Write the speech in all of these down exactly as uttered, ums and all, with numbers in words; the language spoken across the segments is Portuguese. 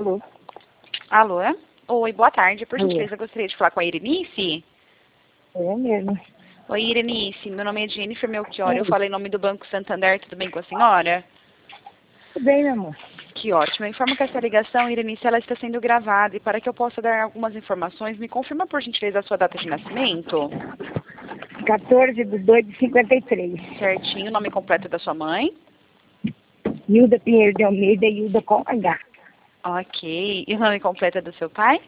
Alô? Alô? Oi, boa tarde. Por Alô? gentileza, gostaria de falar com a Irenice. É mesmo. Oi, Irenice. Meu nome é Jennifer Melchior. Eu falo em nome do Banco Santander. Tudo bem com a senhora? Tudo bem, meu amor. Que ótimo. Eu informo que essa ligação, Irenice, ela está sendo gravada. E para que eu possa dar algumas informações, me confirma, por gentileza, a sua data de nascimento. quatorze de dois de cinquenta e três. Certinho. O nome completo da sua mãe. Hilda Pinheiro de Almeida, Hilda com H. Ok. E o nome completo do seu pai?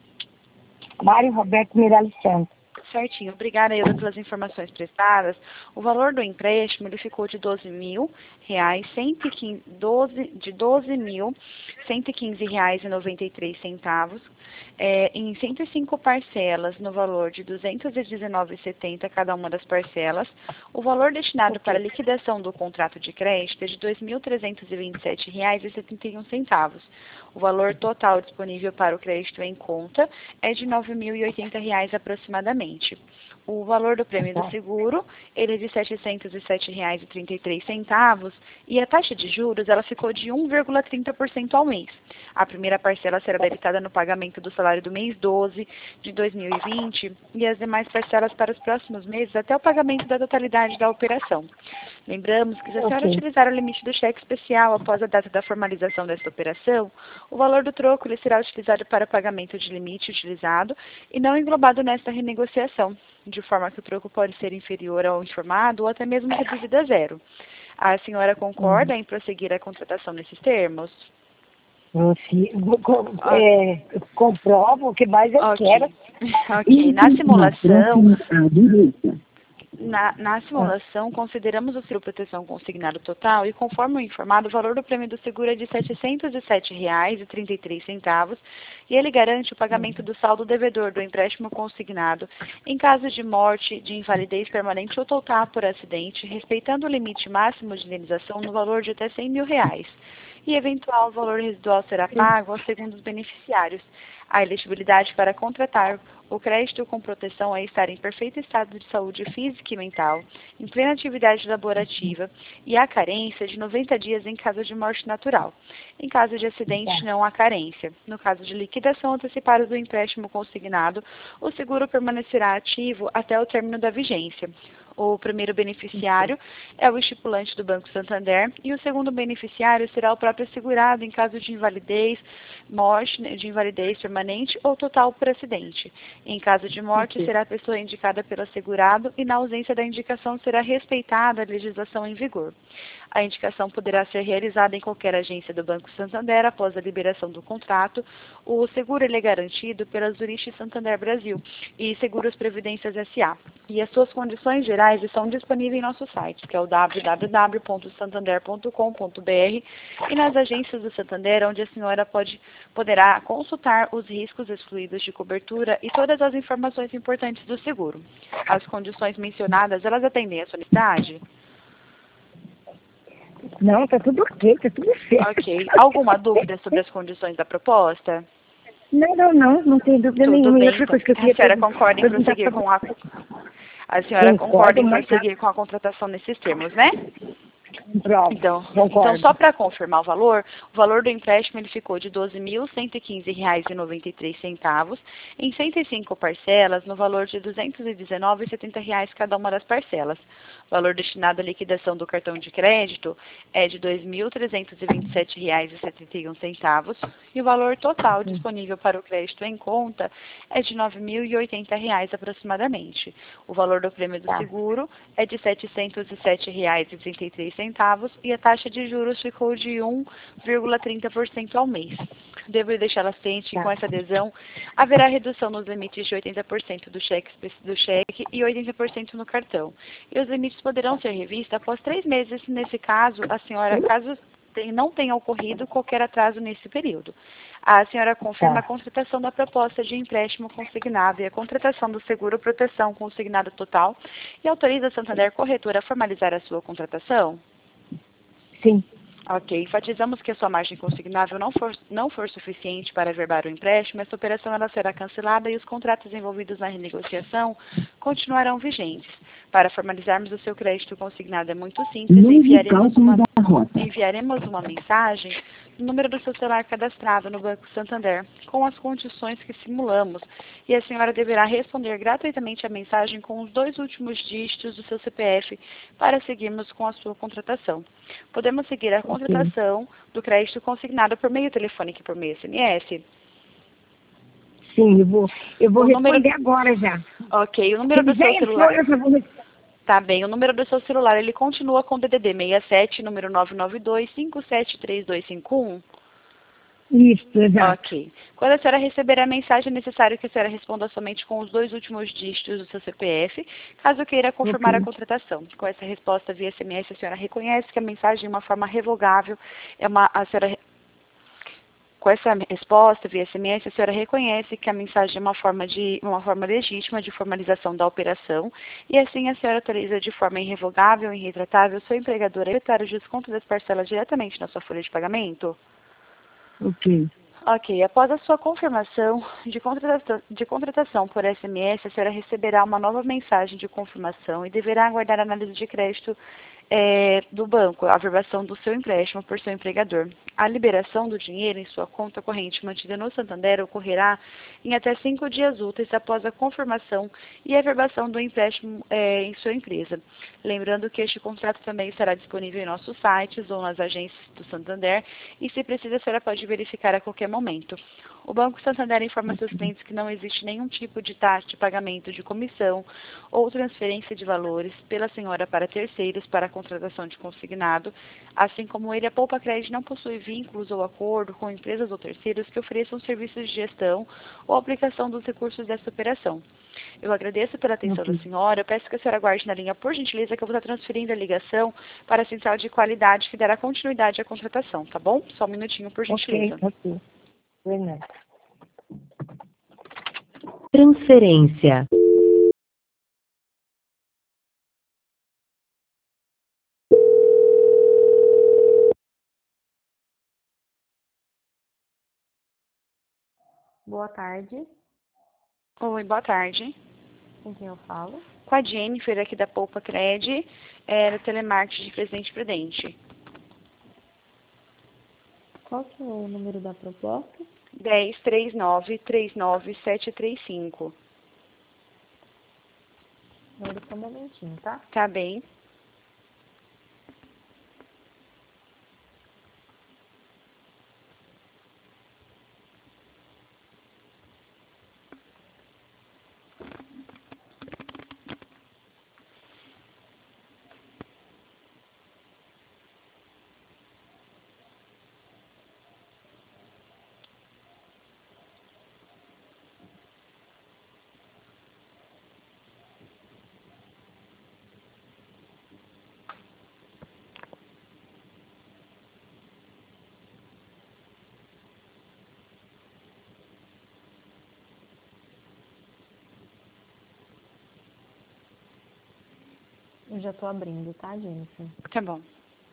Mário Roberto Miralles Santos. Certinho. Obrigada, Ilda, pelas informações prestadas. O valor do empréstimo ele ficou de doze mil reais, cento e quinze, doze, de doze mil cento e quinze reais e noventa e três centavos, é, em cento e cinco parcelas no valor de duzentos e dezenove reais e setenta centavos cada uma das parcelas. O valor destinado para a liquidação do contrato de crédito é de dois mil trezentos e vinte e sete reais e setenta e um centavos. O valor total disponível para o crédito em conta é de nove mil e oitenta reais aproximadamente. O valor do prêmio do seguro, ele é de setecentos e sete reais e trinta e três centavos e a taxa de juros, ela ficou de um vírgula trinta por cento ao mês. A primeira parcela será debitada no pagamento do salário do mês doze de dois mil e vinte e as demais parcelas para os próximos meses até o pagamento da totalidade da operação. Lembramos que se a senhora Ok. utilizar o limite do cheque especial após a data da formalização desta operação, o valor do troco ele será utilizado para pagamento de limite utilizado e não englobado nesta renegociação, de forma que o troco pode ser inferior ao informado ou até mesmo reduzido a zero. A senhora concorda em prosseguir a contratação nesses termos? Eu, fi- eu co- é, eu comprovo o que mais eu Ok. quero. Ok. Na simulação, À direita. Na, na simulação, consideramos o seguro proteção consignado total e, conforme o informado, o valor do prêmio do seguro é de setecentos e sete reais e trinta e três centavos e ele garante o pagamento do saldo devedor do empréstimo consignado em caso de morte, de invalidez permanente ou total por acidente, respeitando o limite máximo de indenização no valor de até cem mil reais. E eventual valor residual será pago aos segundos beneficiários. A elegibilidade para contratar o crédito com proteção é estar em perfeito estado de saúde física e mental, em plena atividade laborativa e a carência de noventa dias em caso de morte natural. Em caso de acidente, não há carência. No caso de liquidação antecipada do empréstimo consignado, o seguro permanecerá ativo até o término da vigência. O primeiro beneficiário é o estipulante do Banco Santander e o segundo beneficiário será o próprio segurado em caso de invalidez, morte, de invalidez permanente ou total por acidente. Em caso de morte, Ok. será a pessoa indicada pelo segurado e na ausência da indicação será respeitada a legislação em vigor. A indicação poderá ser realizada em qualquer agência do Banco Santander após a liberação do contrato. O seguro ele é garantido pela Zurich Santander Brasil e Seguros Previdências S A. E as suas condições gerais estão disponíveis em nosso site, que é o w w w ponto santander ponto com ponto b r e nas agências do Santander, onde a senhora pode, poderá consultar os riscos excluídos de cobertura e todas as informações importantes do seguro. As condições mencionadas, elas atendem a sua necessidade? Não, tá tudo ok, tá tudo certo. Ok. Alguma dúvida sobre as condições da proposta? Não, não, não, não tem dúvida Tudo nenhuma. E bem, outra então. coisa que eu A queria senhora pergun- concorda em perguntar prosseguir para com a... você. A senhora concorda Concordo, em mas prosseguir com a contratação nesses termos, né? comprovo. Então, então Concordo. só para confirmar o valor, o valor do empréstimo ele ficou de doze mil cento e quinze reais e noventa e três centavos em cento e cinco parcelas no valor de duzentos e dezenove reais e setenta reais cada uma das parcelas. O valor destinado à liquidação do cartão de crédito é de dois mil trezentos e vinte e sete reais e setenta e um centavos e o valor total disponível para o crédito em conta é de nove mil e oitenta reais aproximadamente. O valor do prêmio do Tá. seguro é de setecentos e sete reais e trinta e três centavos e a taxa de juros ficou de um vírgula trinta por cento ao mês. Devo deixá-la ciente que Tá. com essa adesão haverá redução nos limites de oitenta por cento do cheque, do cheque e oitenta por cento no cartão. E os limites poderão ser revistos após três meses, se nesse caso, a senhora, caso tem- não tenha ocorrido qualquer atraso nesse período. A senhora confirma a Tá. contratação da proposta de empréstimo consignado e a contratação do seguro proteção consignado total e autoriza a Santander Corretora a formalizar a sua contratação? Sim. Ok. Enfatizamos que a sua margem consignável não for, não for suficiente para averbar o empréstimo, essa operação ela será cancelada e os contratos envolvidos na renegociação continuarão vigentes. Para formalizarmos o seu crédito consignado é muito simples, Novo enviaremos cálculo uma, da rota. enviaremos uma mensagem no número do seu celular cadastrado no Banco Santander, com as condições que simulamos, e a senhora deverá responder gratuitamente a mensagem com os dois últimos dígitos do seu C P F para seguirmos com a sua contratação. Podemos seguir a contratação do crédito consignado por meio telefônico e por meio S M S? Sim, eu vou, eu vou O número- responder agora já. Ok, o número do Se já seu entrou, celular... eu já vou responder. Tá bem, o número do seu celular, ele continua com D D D sessenta e sete, número nove nove dois, cinco sete três dois cinco um? Isso, exato. Ok. Quando a senhora receber a mensagem, é necessário que a senhora responda somente com os dois últimos dígitos do seu C P F, caso queira confirmar Ok. a contratação. Com essa resposta via S M S, a senhora reconhece que a mensagem é uma forma revogável, é uma, a senhora Com essa resposta via S M S, a senhora reconhece que a mensagem é uma forma, de, uma forma legítima de formalização da operação e assim a senhora autoriza de forma irrevogável e irretratável seu empregador a efetuar o desconto das parcelas diretamente na sua folha de pagamento? Ok. Ok, após a sua confirmação de contratação, de contratação por S M S, a senhora receberá uma nova mensagem de confirmação e deverá aguardar a análise de crédito é, do banco, a averbação do seu empréstimo por seu empregador. A liberação do dinheiro em sua conta corrente mantida no Santander ocorrerá em até cinco dias úteis após a confirmação e a averbação do empréstimo é, em sua empresa. Lembrando que este contrato também estará disponível em nossos sites ou nas agências do Santander e, se precisa, a senhora pode verificar a qualquer momento. O Banco Santander informa seus clientes que não existe nenhum tipo de taxa de pagamento de comissão ou transferência de valores pela senhora para terceiros para a contratação de consignado, assim como ele, a Poupa Crédito não possui vínculos ou acordo com empresas ou terceiros que ofereçam serviços de gestão ou aplicação dos recursos dessa operação. Eu agradeço pela atenção Ok. da senhora, eu peço que a senhora guarde na linha, por gentileza, que eu vou estar transferindo a ligação para a central de qualidade que dará continuidade à contratação, tá bom? Só um minutinho, por Ok, gentileza. ok. Verdade. Transferência. Boa tarde, Oi, boa tarde. com quem eu falo? Com a Jennifer aqui da Poupa Cred, é, do telemarketing de Presidente Prudente. Qual que é o número da proposta? dez, trinta e nove, trinta e nove, sete três cinco. Espera só um momentinho, tá? Tá bem? Eu já tô abrindo, tá, Jennifer? Tá bom.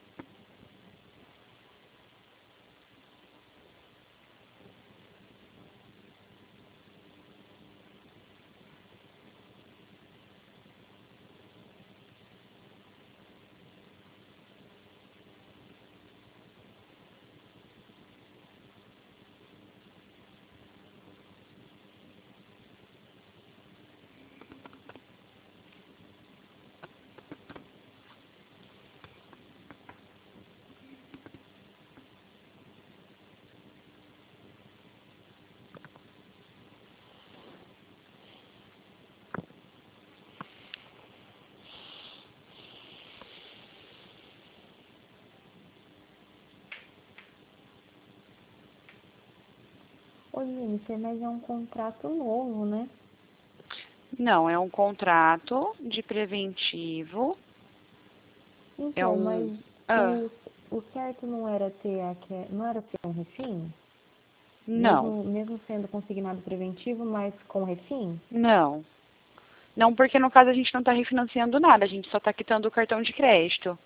Ô, Jennifer, mas é um contrato novo, né? Não, é um contrato de preventivo. É Então, um... mas Ah, o, o certo não era ter aque- não era ter um refim? não, Mesmo, mesmo sendo consignado preventivo, mas com refim? não. Não, porque no caso a gente não está refinanciando nada, a gente só está quitando o cartão de crédito.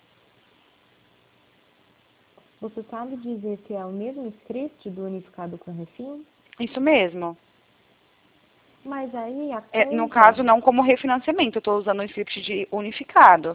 Você sabe dizer se é o mesmo script do unificado com refim? Isso mesmo. Mas aí a É, no conta. caso, não como refinanciamento, eu estou usando o script de unificado.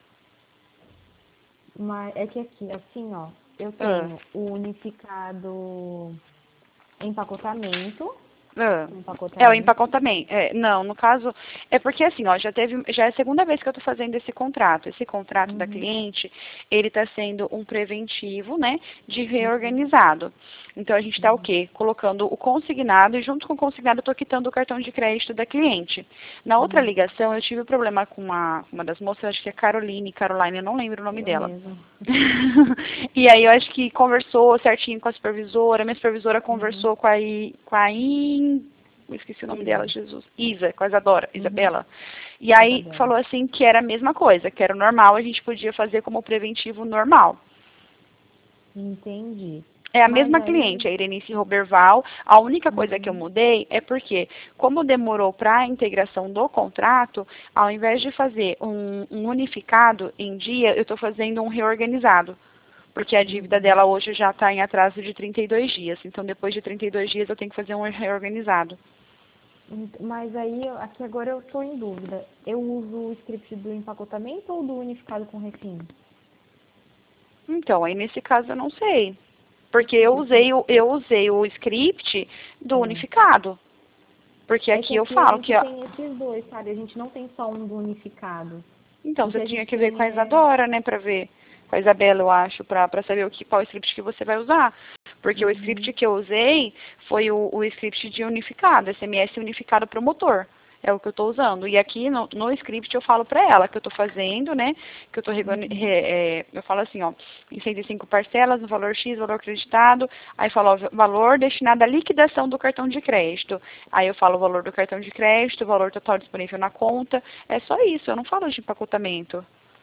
Mas é que aqui, assim, ó, eu Ah, tenho o unificado empacotamento. ah. É o Empacotamento. empacotamento. É, não, no caso, é porque assim, ó, já teve, já é a segunda vez que eu estou fazendo esse contrato. Esse contrato da Uhum. cliente, ele está sendo um preventivo, né, de Uhum. reorganizado. Então a gente está o Uhum. quê? Colocando o consignado e junto com o consignado eu estou quitando o cartão de crédito da cliente. Na outra Uhum. ligação eu tive problema com uma, uma das moças, acho que é Caroline, Caroline, eu não lembro o nome Eu dela. mesmo. E aí eu acho que conversou certinho com a supervisora, minha supervisora Uhum. conversou com a, I, com a In, eu esqueci o nome dela, Isa. Jesus, Isa, com a Isadora, Uhum. Isabela. E aí Isabela. falou assim que era a mesma coisa, que era o normal, a gente podia fazer como preventivo normal. Entendi. É a Mas mesma aí. cliente, a Irenice Roberval. A única coisa que eu Uhum. mudei é porque, como demorou para a integração do contrato, ao invés de fazer um, um unificado em dia, eu estou fazendo um reorganizado. Porque a dívida Uhum. dela hoje já está em atraso de trinta e dois dias. Então, depois de trinta e dois dias, eu tenho que fazer um reorganizado. Ent- Mas aí, eu- aqui agora eu estou em dúvida. Eu uso o script do empacotamento ou do unificado com refim? Então, aí nesse caso eu não sei. Porque eu Porque usei, o- eu usei o script do ah, unificado. Porque é que aqui eu aqui a falo gente que, ó, tem esses dois, sabe? A gente não tem só um do unificado. então O você que a tinha gente que ver com tem a é. Isadora, né, pra ver. Com a Isabela, eu acho, pra, pra saber o que, qual script que você vai usar. Porque o script Uhum. que eu usei foi o, o script de unificado, S M S unificado para o motor. É o que eu estou usando. E aqui no, no script eu falo para ela que eu estou fazendo, né? Que eu estou Uhum. eu falo assim, ó, em cento e cinco parcelas, no valor X, valor acreditado, aí falo ó, valor destinado à liquidação do cartão de crédito. Aí eu falo o valor do cartão de crédito, o valor total disponível na conta. É só isso, eu não falo de empacotamento.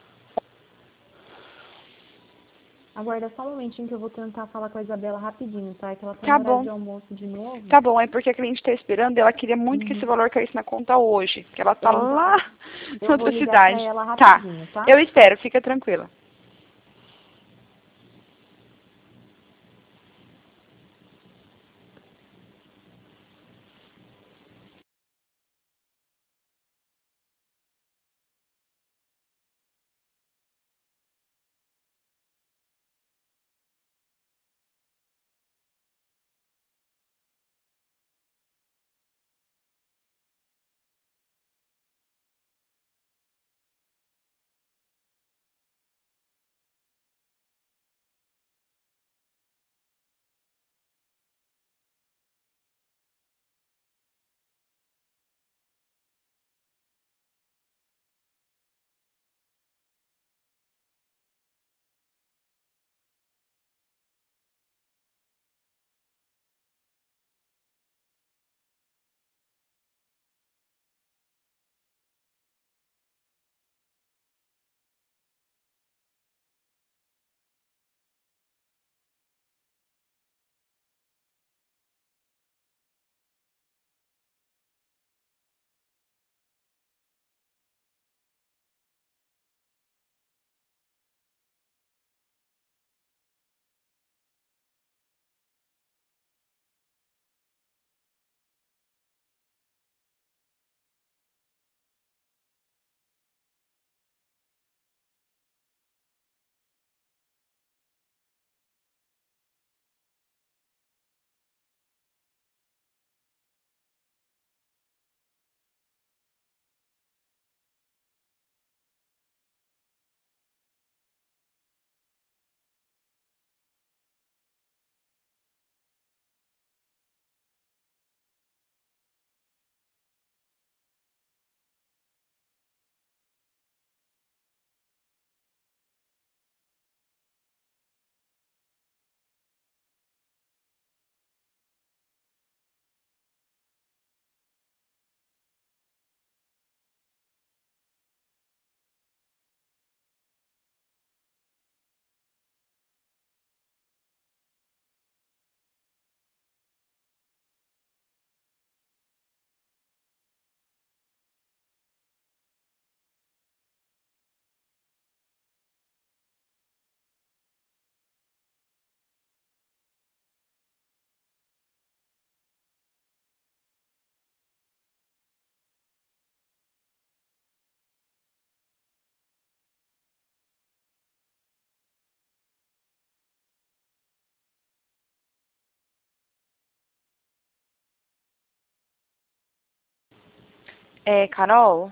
Aguarda só um momentinho que eu vou tentar falar com a Isabela rapidinho, tá? É que ela tá no Tá horário bom. de almoço de novo. Tá bom, é porque a cliente está esperando e ela queria muito que esse Uhum. valor caísse na conta hoje, que ela tá É, então lá em eu vou outra ligar pra cidade. ela Tá, rapidinho, tá? eu espero, fica tranquila. É, Carol?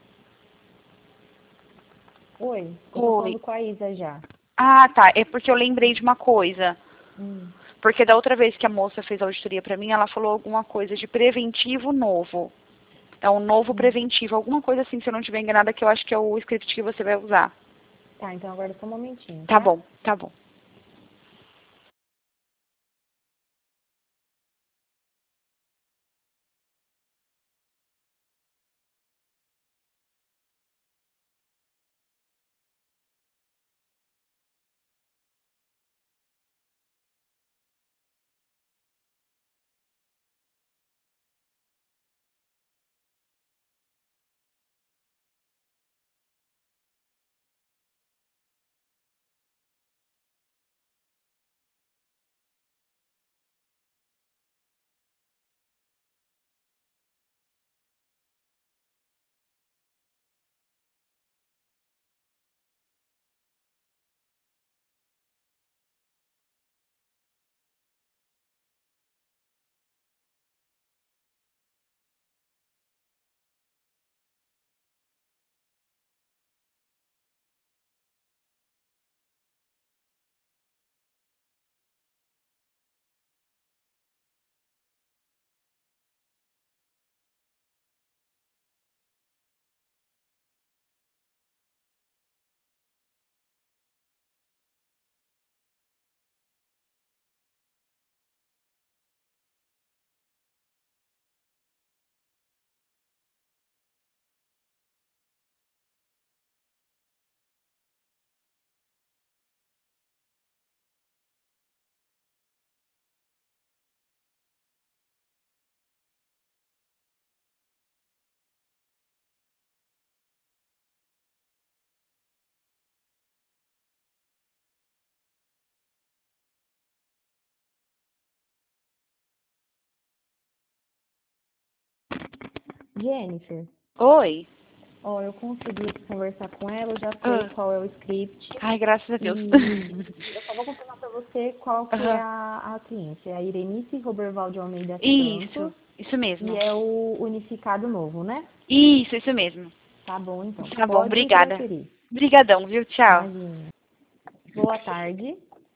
Oi, eu tô Oi. falando com a Isa já. Ah, tá. É porque eu lembrei de uma coisa. Hum. Porque da outra vez que a moça fez a auditoria pra mim, ela falou alguma coisa de preventivo novo. É um novo preventivo, alguma coisa assim, se eu não estiver enganada, que eu acho que é o script que você vai usar. Tá, então agora só um momentinho, Tá tá? bom, tá bom. Jennifer, Oi. ó, eu consegui conversar com ela, eu já sei Ah. qual é o script. Ai, graças a Deus. E eu só vou confirmar pra você qual que é Aham. a, a cliente. É a Irenice Roberval de Almeida Isso, Santos. isso mesmo. E é o unificado novo, né? Isso, isso mesmo. Tá bom, então. Tá bom, Pode obrigada. transferir. Obrigadão, viu? Tchau. Imagina. Boa tarde.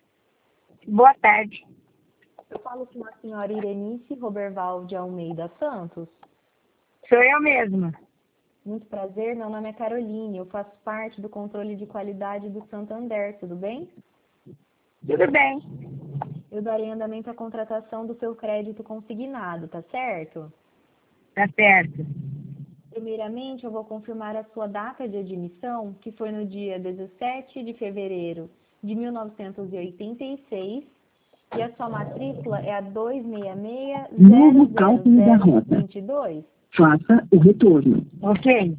Boa tarde. Eu falo com a senhora Irenice Roberval de Almeida Santos. Sou eu mesma. Muito prazer, meu nome é Caroline. Eu faço parte do controle de qualidade do Santander, tudo bem? Tudo bem. Eu darei andamento à contratação do seu crédito consignado, tá certo? Tá certo. Primeiramente, eu vou confirmar a sua data de admissão, que foi no dia dezessete de fevereiro de mil novecentos e oitenta e seis, e a sua matrícula é a dois seis seis zero zero zero dois dois. Faça o retorno. Ok.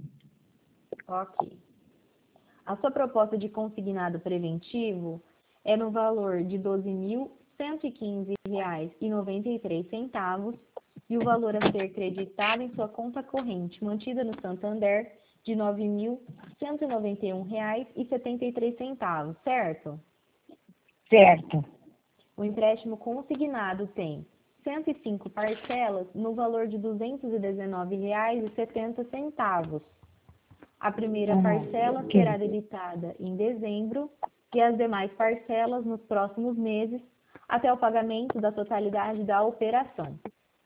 Ok. A sua proposta de consignado preventivo é no valor de doze mil cento e quinze reais e noventa e três centavos e o valor a ser creditado em sua conta corrente mantida no Santander de nove mil cento e noventa e um reais e setenta e três centavos, certo? Certo. O empréstimo consignado tem cento e cinco parcelas no valor de duzentos e dezenove reais e setenta centavos. A primeira parcela ok. será debitada em dezembro e as demais parcelas nos próximos meses, até o pagamento da totalidade da operação.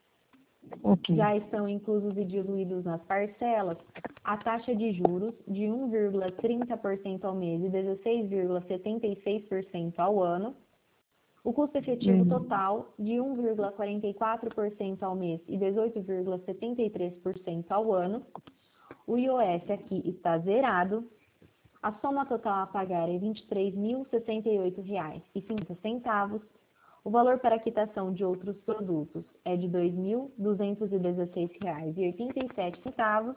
Ok. Já estão inclusos e diluídos nas parcelas a taxa de juros de um vírgula trinta por cento ao mês e dezesseis vírgula setenta e seis por cento ao ano, o custo efetivo Hum. total de um vírgula quarenta e quatro por cento ao mês e dezoito vírgula setenta e três por cento ao ano. O I O F aqui está zerado. A soma total a pagar é vinte e três mil e sessenta e oito reais e cinquenta centavos. O valor para quitação de outros produtos é de dois mil duzentos e dezesseis reais e oitenta e sete centavos.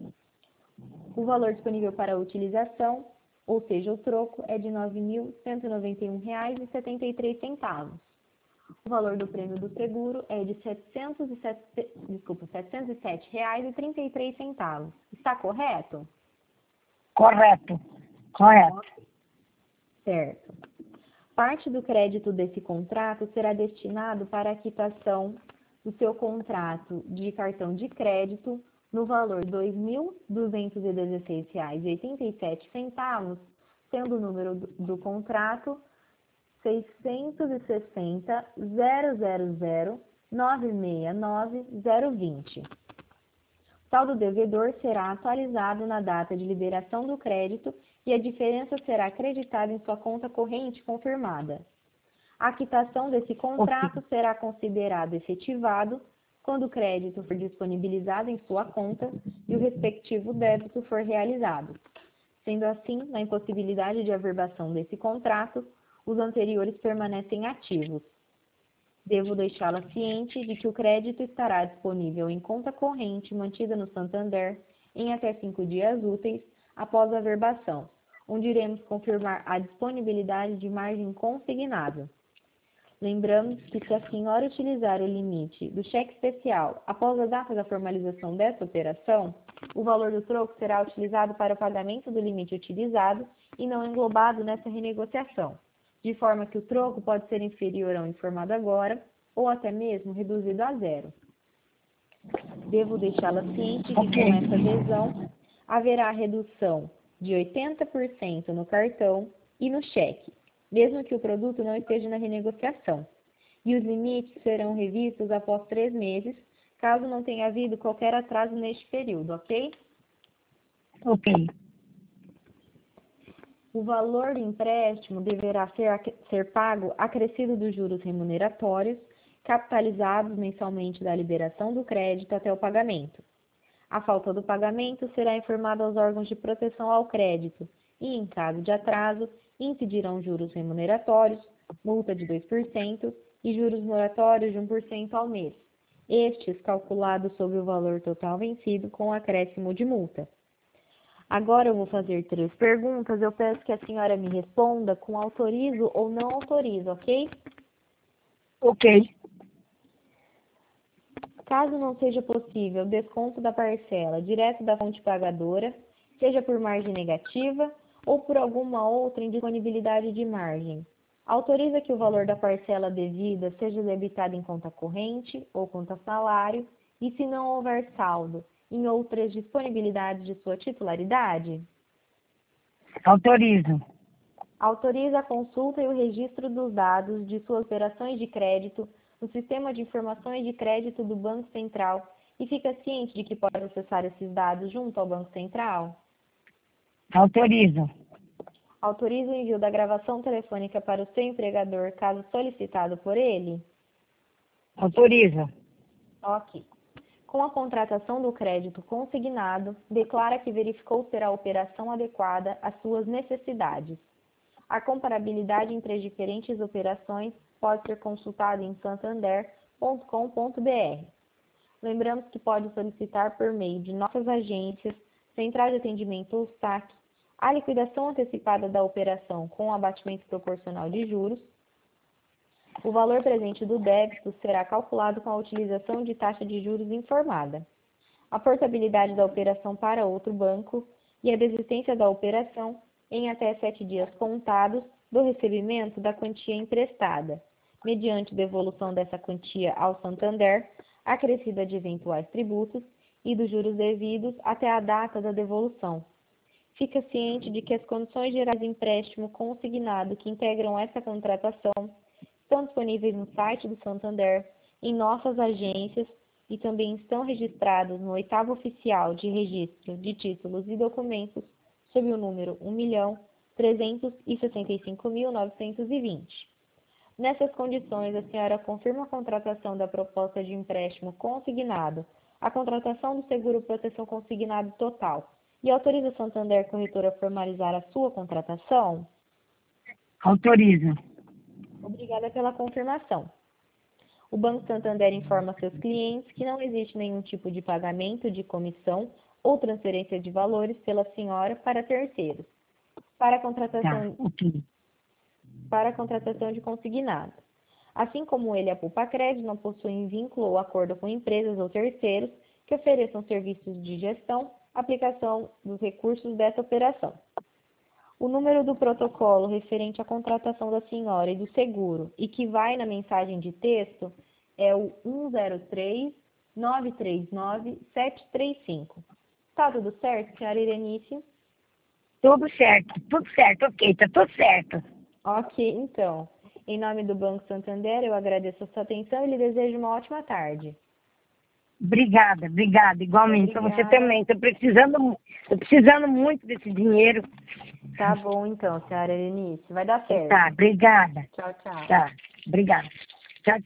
O valor disponível para utilização, ou seja, o troco, é de nove mil cento e noventa e um reais e setenta e três centavos. O valor do prêmio do seguro é de setecentos e sete, desculpa, setecentos e sete reais e trinta e três centavos. Está correto? Correto. Correto. Certo. Parte do crédito desse contrato será destinado para a quitação do seu contrato de cartão de crédito no valor de dois mil duzentos e dezesseis reais e oitenta e sete centavos, sendo o número do, do contrato seiscentos e sessenta ponto zero zero zero nove seis nove zero vinte. O saldo devedor será atualizado na data de liberação do crédito e a diferença será acreditada em sua conta corrente confirmada. A quitação desse contrato Ok. será considerado efetivado quando o crédito for disponibilizado em sua conta e o respectivo débito for realizado. Sendo assim, na impossibilidade de averbação desse contrato, os anteriores permanecem ativos. Devo deixá-la ciente de que o crédito estará disponível em conta corrente mantida no Santander em até cinco dias úteis após a averbação, onde iremos confirmar a disponibilidade de margem consignável. Lembramos que se a senhora utilizar o limite do cheque especial após a data da formalização dessa operação, o valor do troco será utilizado para o pagamento do limite utilizado e não englobado nessa renegociação, de forma que o troco pode ser inferior ao informado agora ou até mesmo reduzido a zero. Devo deixá-la ciente de que Ok. com essa adesão haverá redução de oitenta por cento no cartão e no cheque, mesmo que o produto não esteja na renegociação, e os limites serão revistos após três meses, caso não tenha havido qualquer atraso neste período, ok? Ok. O valor do empréstimo deverá ser, ser pago acrescido dos juros remuneratórios, capitalizados mensalmente da liberação do crédito até o pagamento. A falta do pagamento será informada aos órgãos de proteção ao crédito e, em caso de atraso, incidirão juros remuneratórios, multa de dois por cento e juros moratórios de um por cento ao mês, estes calculados sobre o valor total vencido com acréscimo de multa. Agora eu vou fazer três perguntas. Eu peço que a senhora me responda com autorizo ou não autorizo, ok? Ok. Caso não seja possível desconto da parcela direto da fonte pagadora, seja por margem negativa ou por alguma outra indisponibilidade de margem, autoriza que o valor da parcela devida seja debitado em conta corrente ou conta salário e, se não houver saldo, em outras disponibilidades de sua titularidade? Autorizo. Autoriza a consulta e o registro dos dados de suas operações de crédito no Sistema de Informações de Crédito do Banco Central e fica ciente de que pode acessar esses dados junto ao Banco Central? Autorizo. Autoriza o envio da gravação telefônica para o seu empregador, caso solicitado por ele? Autorizo. Ok. Com a contratação do crédito consignado, declara que verificou ser a operação adequada às suas necessidades. A comparabilidade entre as diferentes operações pode ser consultada em santander ponto com ponto br. Lembramos que pode solicitar por meio de nossas agências, centrais de atendimento ou S A C, a liquidação antecipada da operação com abatimento proporcional de juros. O valor presente do débito será calculado com a utilização de taxa de juros informada. A portabilidade da operação para outro banco e a desistência da operação em até sete dias contados do recebimento da quantia emprestada, mediante devolução dessa quantia ao Santander, acrescida de eventuais tributos e dos juros devidos até a data da devolução. Fica ciente de que as condições gerais de empréstimo consignado que integram essa contratação estão disponíveis no site do Santander, em nossas agências e também estão registrados no oitavo oficial de registro de títulos e documentos sob o número um milhão trezentos e sessenta e cinco mil novecentos e vinte. Nessas condições, a senhora confirma a contratação da proposta de empréstimo consignado, a contratação do seguro proteção consignado total e autoriza o Santander Corretora a formalizar a sua contratação? Autorizo. Obrigada pela confirmação. O Banco Santander informa seus clientes que não existe nenhum tipo de pagamento de comissão ou transferência de valores pela senhora para terceiros, para a Tá. contratação, Ok. para a contratação de consignado. Assim como ele, a Poupa Crédito não possuem vínculo ou acordo com empresas ou terceiros que ofereçam serviços de gestão, aplicação dos recursos dessa operação. O número do protocolo referente à contratação da senhora e do seguro e que vai na mensagem de texto é o um zero três nove três nove, sete três cinco. Tá tudo certo, senhora Irenice? Tudo certo, tudo certo, ok, tá tudo certo. Ok, então. Em nome do Banco Santander, eu agradeço a sua atenção e lhe desejo uma ótima tarde. Obrigada, obrigada, igualmente para você Obrigada. também. Tô precisando, mu- tô precisando muito desse dinheiro. Tá bom, então, senhora Irenice. Vai dar certo. Tá, obrigada. Tchau, tchau. Tá, obrigada.